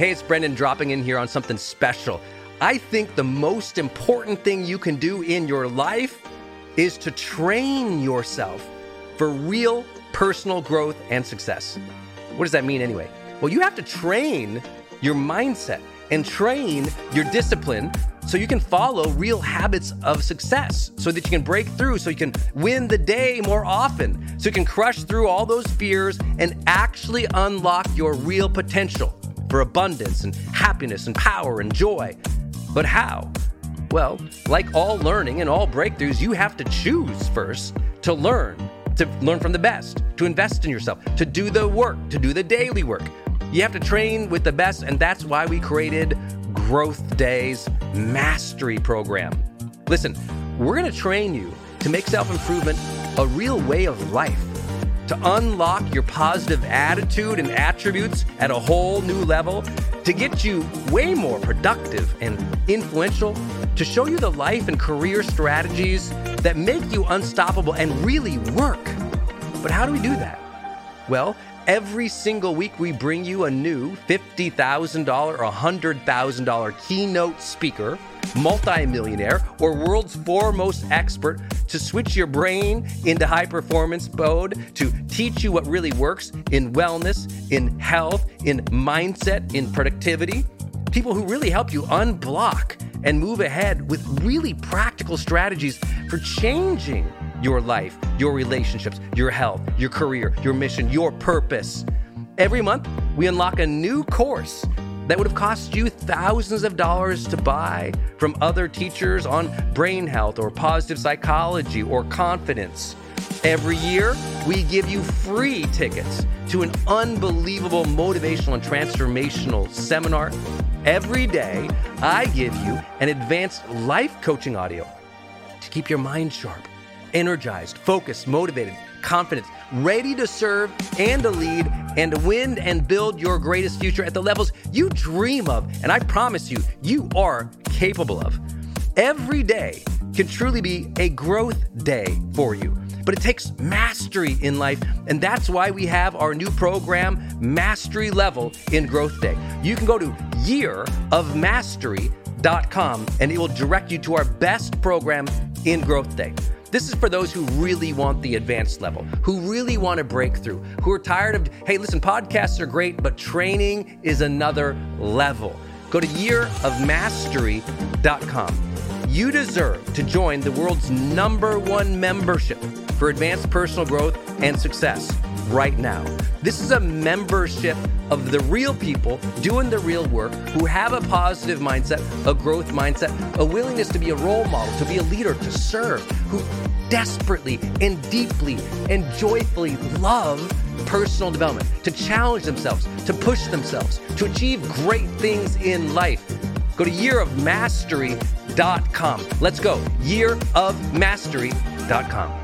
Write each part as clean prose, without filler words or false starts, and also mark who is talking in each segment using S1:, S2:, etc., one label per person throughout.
S1: Hey, it's Brendan dropping in here on something special. I think the most important thing you can do in your life is to train yourself for real personal growth and success. What does that mean anyway? Well, you have to train your mindset and train your discipline so you can follow real habits of success, so that you can break through, so you can win the day more often, so you can crush through all those fears and actually unlock your real potential for abundance and happiness and power and joy. But how? Well, like all learning and all breakthroughs, you have to choose first to learn from the best, to invest in yourself, to do the work, to do the daily work. You have to train with the best, and that's why we created Growth Day's Mastery Program. Listen, we're going to train you to make self-improvement a real way of life, to unlock your positive attitude and attributes at a whole new level, to get you way more productive and influential, to show you the life and career strategies that make you unstoppable and really work. But how do we do that? Well, every single week we bring you a new $50,000 or $100,000 keynote speaker, multimillionaire, or world's foremost expert to switch your brain into high performance mode, to teach you what really works in wellness, in health, in mindset, in productivity. People who really help you unblock and move ahead with really practical strategies for changing your life, your relationships, your health, your career, your mission, your purpose. Every month, we unlock a new course that would have cost you thousands of dollars to buy from other teachers on brain health or positive psychology or confidence. Every year, we give you free tickets to an unbelievable motivational and transformational seminar. Every day, I give you an advanced life coaching audio to keep your mind sharp, energized, focused, motivated, confident, ready to serve and to lead and to win and build your greatest future at the levels you dream of. And I promise you, you are capable of. Every day can truly be a growth day for you. But it takes mastery in life, and that's why we have our new program, Mastery Level in Growth Day. You can go to yearofmastery.com, and it will direct you to our best program in Growth Day. This is for those who really want the advanced level, who really want to break through, who are tired of, hey, listen, podcasts are great, but training is another level. Go to yearofmastery.com. You deserve to join the world's #1 membership for advanced personal growth and success right now. This is a membership of the real people doing the real work, who have a positive mindset, a growth mindset, a willingness to be a role model, to be a leader, to serve, who desperately and deeply and joyfully love personal development, to challenge themselves, to push themselves, to achieve great things in life. Go to yearofmastery.com. Let's go. yearofmastery.com.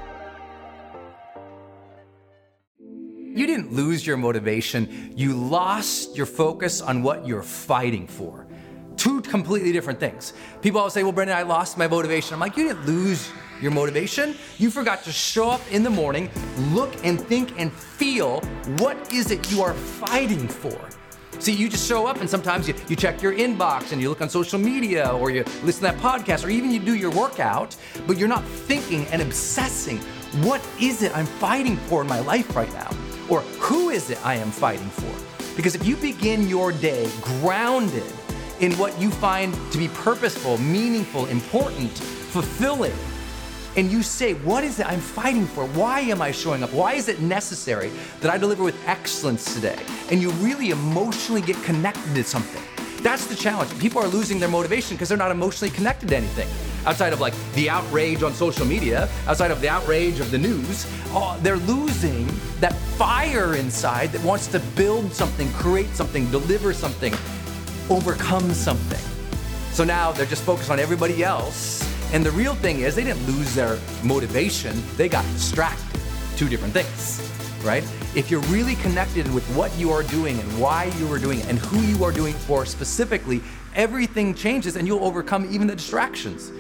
S1: You didn't lose your motivation. You lost your focus on what you're fighting for. Two completely different things. People always say, well, Brendan, I lost my motivation. I'm like, you didn't lose your motivation. You forgot to show up in the morning, look and think and feel, what is it you are fighting for? See, you just show up and sometimes you check your inbox and you look on social media or you listen to that podcast or even you do your workout, but you're not thinking and obsessing, what is it I'm fighting for in my life right now? Or who is it I am fighting for? Because if you begin your day grounded in what you find to be purposeful, meaningful, important, fulfilling, and you say, what is it I'm fighting for? Why am I showing up? Why is it necessary that I deliver with excellence today? And you really emotionally get connected to something. That's the challenge. People are losing their motivation because they're not emotionally connected to anything. Outside of like the outrage on social media, outside of the outrage of the news, they're losing that fire inside that wants to build something, create something, deliver something, overcome something. So now they're just focused on everybody else. And the real thing is they didn't lose their motivation, they got distracted. Two different things, right? If you're really connected with what you are doing and why you are doing it and who you are doing for specifically, everything changes and you'll overcome even the distractions.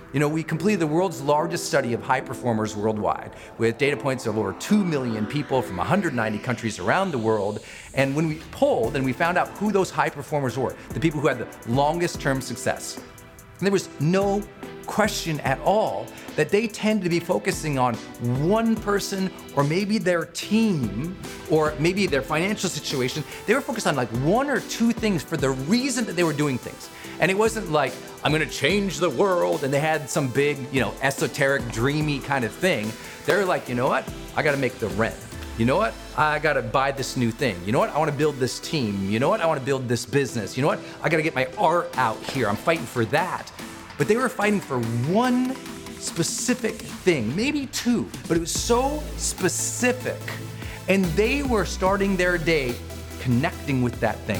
S2: We completed the world's largest study of high performers worldwide with data points of over 2 million people from 190 countries around the world. And when we polled and we found out who those high performers were, the people who had the longest term success, there was no question at all that they tend to be focusing on one person or maybe their team or maybe their financial situation. They were focused on like one or two things for the reason that they were doing things. And it wasn't like, I'm gonna change the world, and they had some big, esoteric, dreamy kind of thing. They're like, you know what? I gotta make the rent. You know what? I gotta buy this new thing. You know what? I wanna build this team. You know what? I wanna build this business. You know what? I gotta get my art out here. I'm fighting for that. But they were fighting for one specific thing, maybe two, but it was so specific. And they were starting their day connecting with that thing.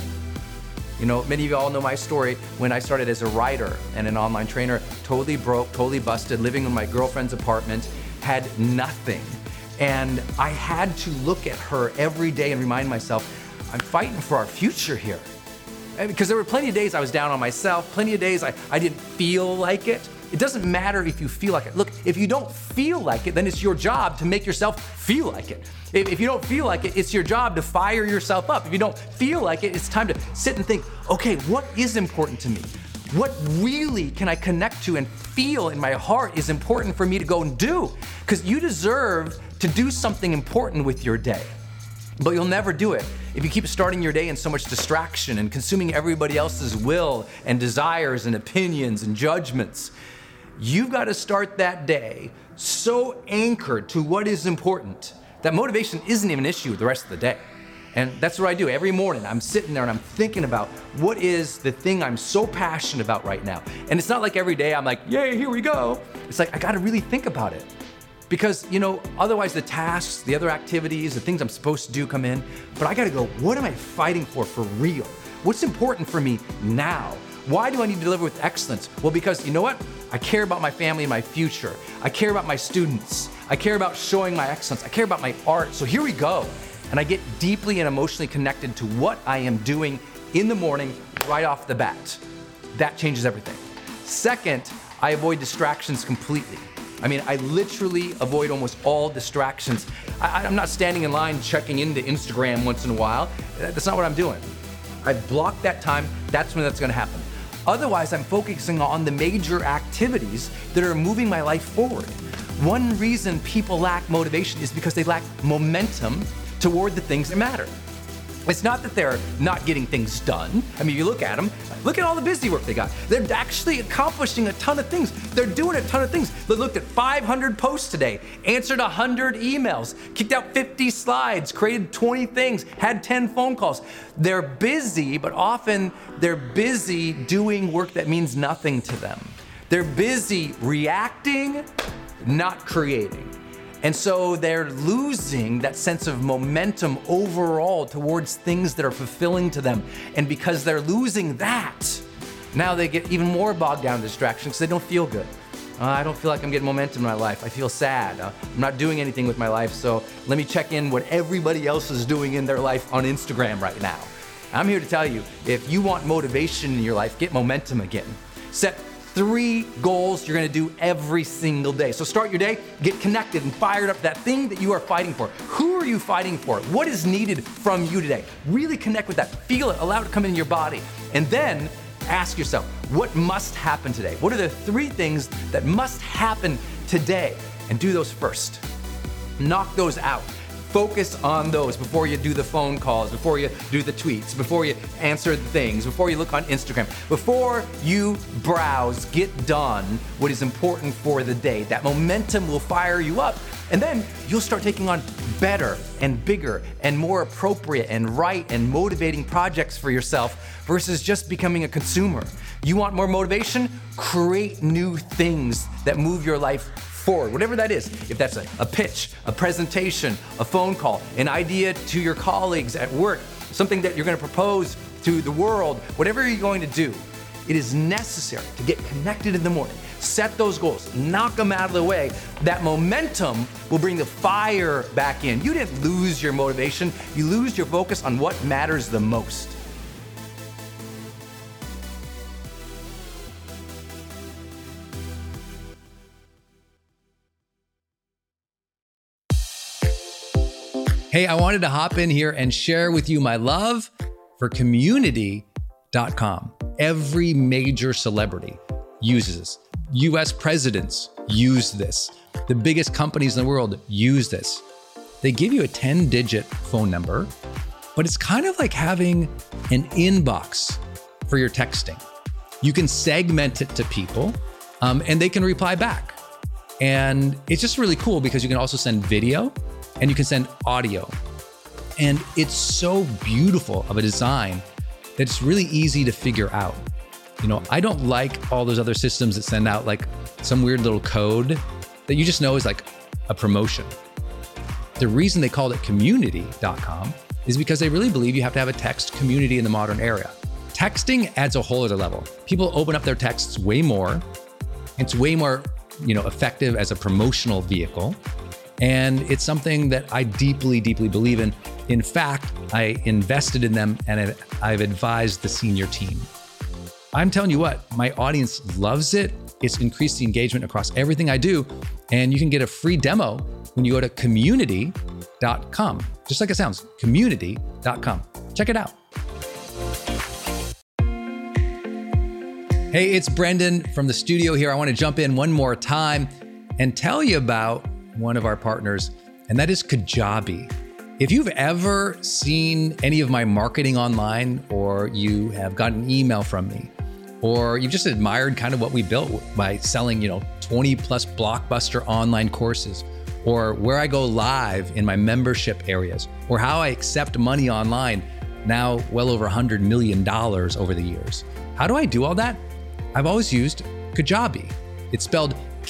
S2: Many of you all know my story when I started as a writer and an online trainer, totally broke, totally busted, living in my girlfriend's apartment, had nothing. And I had to look at her every day and remind myself, I'm fighting for our future here. Because there were plenty of days I was down on myself, plenty of days I didn't feel like it. It doesn't matter if you feel like it. Look, if you don't feel like it, then it's your job to make yourself feel like it. If you don't feel like it, it's your job to fire yourself up. If you don't feel like it, it's time to sit and think, okay, what is important to me? What really can I connect to and feel in my heart is important for me to go and do? Because you deserve to do something important with your day. But you'll never do it if you keep starting your day in so much distraction and consuming everybody else's will and desires and opinions and judgments. You've got to start that day so anchored to what is important that motivation isn't even an issue the rest of the day. And that's what I do every morning. I'm sitting there and I'm thinking about what is the thing I'm so passionate about right now. And it's not like every day I'm like, yay, here we go. It's like, I got to really think about it. Because, otherwise the tasks, the other activities, the things I'm supposed to do come in, but I gotta go, what am I fighting for real? What's important for me now? Why do I need to deliver with excellence? Well, because you know what? I care about my family and my future. I care about my students. I care about showing my excellence. I care about my art. So here we go. And I get deeply and emotionally connected to what I am doing in the morning right off the bat. That changes everything. Second, I avoid distractions completely. I literally avoid almost all distractions. I'm not standing in line checking into Instagram once in a while. That's not what I'm doing. I block that time. That's when that's gonna happen. Otherwise, I'm focusing on the major activities that are moving my life forward. One reason people lack motivation is because they lack momentum toward the things that matter. It's not that they're not getting things done. You look at them, look at all the busy work they got. They're actually accomplishing a ton of things. They're doing a ton of things. They looked at 500 posts today, answered 100 emails, kicked out 50 slides, created 20 things, had 10 phone calls. They're busy, but often they're busy doing work that means nothing to them. They're busy reacting, not creating. And so they're losing that sense of momentum overall towards things that are fulfilling to them. And because they're losing that, now they get even more bogged down in distractions because they don't feel good. I don't feel like I'm getting momentum in my life. I feel sad. I'm not doing anything with my life, so let me check in what everybody else is doing in their life on Instagram right now. I'm here to tell you, if you want motivation in your life, get momentum again. Set 3 goals you're gonna do every single day. So start your day, get connected and fired up, that thing that you are fighting for. Who are you fighting for? What is needed from you today? Really connect with that, feel it, allow it to come into your body. And then ask yourself, what must happen today? What are the 3 things that must happen today? And do those first. Knock those out. Focus on those before you do the phone calls, before you do the tweets, before you answer the things, before you look on Instagram, before you browse, get done what is important for the day. That momentum will fire you up, and then you'll start taking on better and bigger and more appropriate and right and motivating projects for yourself versus just becoming a consumer. You want more motivation? Create new things that move your life forward, whatever that is. If that's a pitch, a presentation, a phone call, an idea to your colleagues at work, something that you're going to propose to the world, whatever you're going to do, it is necessary to get connected in the morning. Set those goals, knock them out of the way. That momentum will bring the fire back in. You didn't lose your motivation, you lose your focus on what matters the most.
S3: Hey, I wanted to hop in here and share with you my love for Community.com. Every major celebrity uses this. US presidents use this. The biggest companies in the world use this. They give you a 10-digit phone number, but it's kind of like having an inbox for your texting. You can segment it to people, and they can reply back. And it's just really cool because you can also send video and you can send audio. And it's so beautiful of a design that it's really easy to figure out. You know, I don't like all those other systems that send out like some weird little code that you just know is like a promotion. The reason they called it Community.com is because they really believe you have to have a text community in the modern era. Texting adds a whole other level. People open up their texts way more. It's way more, effective as a promotional vehicle. And it's something that I deeply, deeply believe in. In fact, I invested in them and I've advised the senior team. I'm telling you what, my audience loves it. It's increased the engagement across everything I do. And you can get a free demo when you go to Community.com. Just like it sounds, Community.com. Check it out. Hey, it's Brendan from the studio here. I want to jump in one more time and tell you about one of our partners, and that is Kajabi. If you've ever seen any of my marketing online, or you have gotten an email from me, or you've just admired kind of what we built by selling, 20 plus blockbuster online courses, or where I go live in my membership areas, or how I accept money online, now well over $100 million over the years. How do I do all that? I've always used Kajabi. It's spelled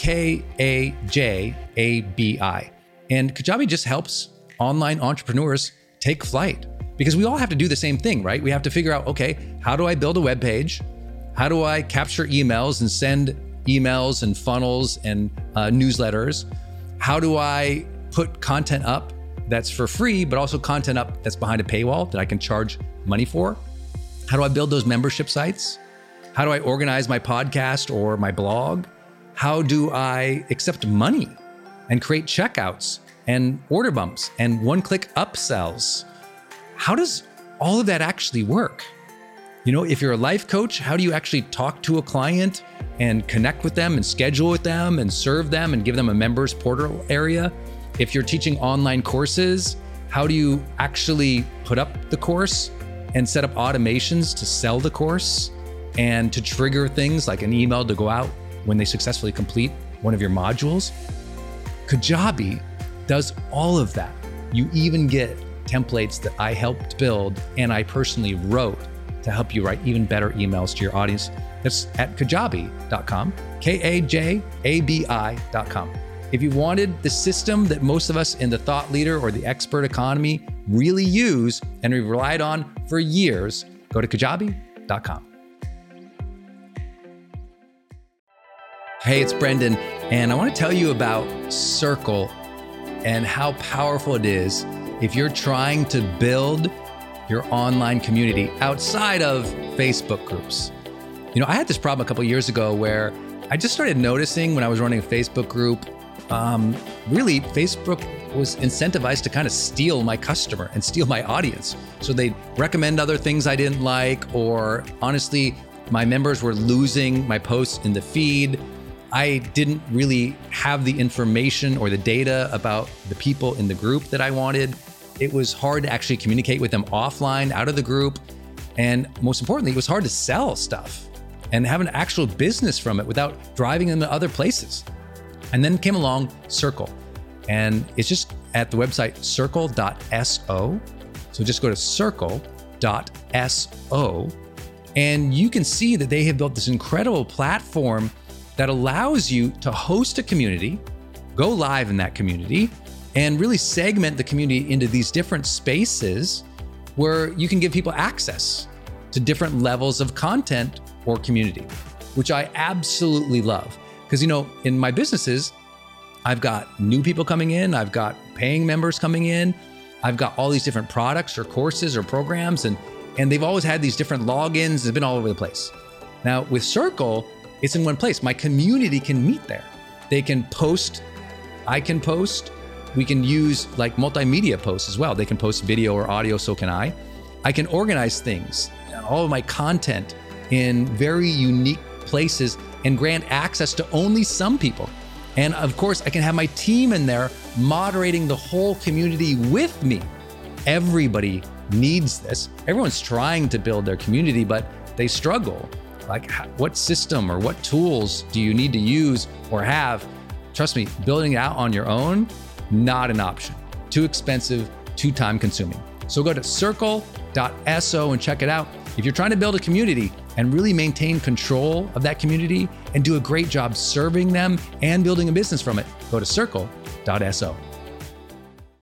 S3: Kajabi. And Kajabi just helps online entrepreneurs take flight, because we all have to do the same thing, right? We have to figure out, okay, how do I build a web page? How do I capture emails and send emails and funnels and newsletters? How do I put content up that's for free, but also content up that's behind a paywall that I can charge money for? How do I build those membership sites? How do I organize my podcast or my blog? How do I accept money and create checkouts and order bumps and one-click upsells? How does all of that actually work? If you're a life coach, how do you actually talk to a client and connect with them and schedule with them and serve them and give them a members portal area? If you're teaching online courses, how do you actually put up the course and set up automations to sell the course and to trigger things like an email to go out when they successfully complete one of your modules? Kajabi does all of that. You even get templates that I helped build and I personally wrote to help you write even better emails to your audience. That's at Kajabi.com, Kajabi.com. If you wanted the system that most of us in the thought leader or the expert economy really use and we've relied on for years, go to Kajabi.com. Hey, it's Brendan, and I want to tell you about Circle and how powerful it is if you're trying to build your online community outside of Facebook groups. I had this problem a couple years ago where I just started noticing when I was running a Facebook group, really Facebook was incentivized to kind of steal my customer and steal my audience. So they'd recommend other things I didn't like, or honestly, my members were losing my posts in the feed. I didn't really have the information or the data about the people in the group that I wanted. It was hard to actually communicate with them offline, out of the group. And most importantly, it was hard to sell stuff and have an actual business from it without driving them to other places. And then came along Circle. And it's just at the website circle.so. So just go to circle.so. And you can see that they have built this incredible platform that allows you to host a community, go live in that community, and really segment the community into these different spaces where you can give people access to different levels of content or community, which I absolutely love. Because, in my businesses, I've got new people coming in, I've got paying members coming in, I've got all these different products or courses or programs, and they've always had these different logins. It's been all over the place. Now with Circle, it's in one place. My community can meet there. They can post, I can post, We can use like multimedia posts as well. They can post video or audio, so can I. I can organize things, all of my content in very unique places and grant access to only some people. And of course, I can have my team in there moderating the whole community with me. Everybody needs this. Everyone's trying to build their community, but they struggle. Like, what system or what tools do you need to use or have? Trust me, building it out on your own, not an option. Too expensive, too time consuming. So go to circle.so and check it out. If you're trying to build a community and really maintain control of that community and do a great job serving them and building a business from it, go to circle.so.